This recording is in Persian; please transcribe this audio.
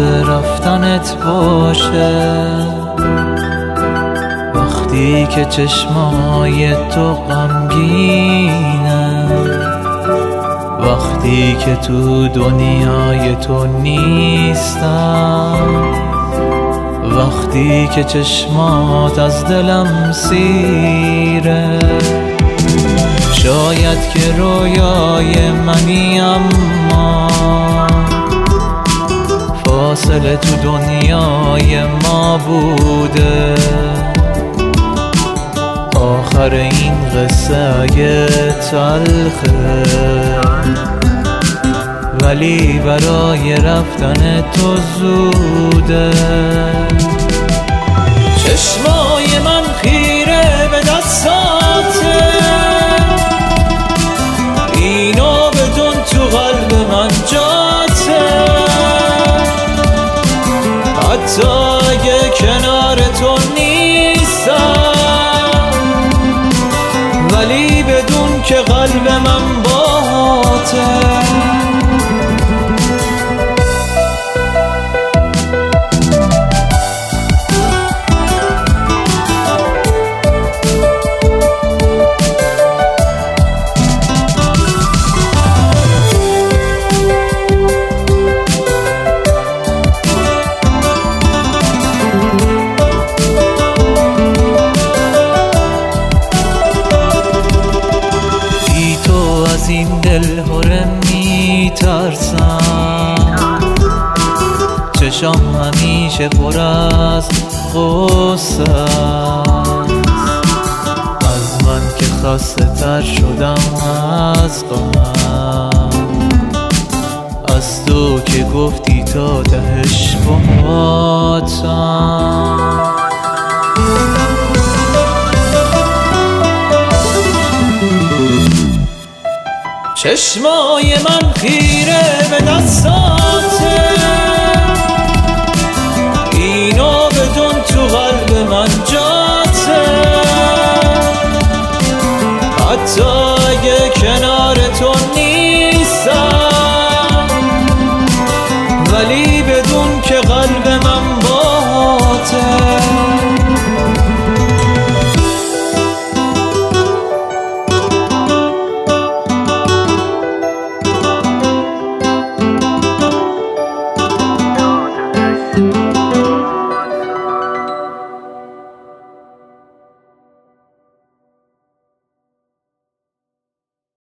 رفتنت باشه، وقتی که چشمای تو غمگینه، وقتی که تو دنیای تو نیستم، وقتی که چشمات از دلم سیره. شاید که رویای منی اما فاصله تو دنیای ما بوده. آخر این قصه اگه تلخه، ولی برای رفتن تو زوده. چشمای من خیره به دستاته، اینو بدون تو قلب من جاته. حتی اگه کنار تو نیستم، ولی بدون که قلب من باهاته. از این دل هره میترسم، چشام همیشه پر از غصه از من که خسته تر شدم از غم، از تو که گفتی تا تهش باهاتم. چشمای من خیره به دستاته،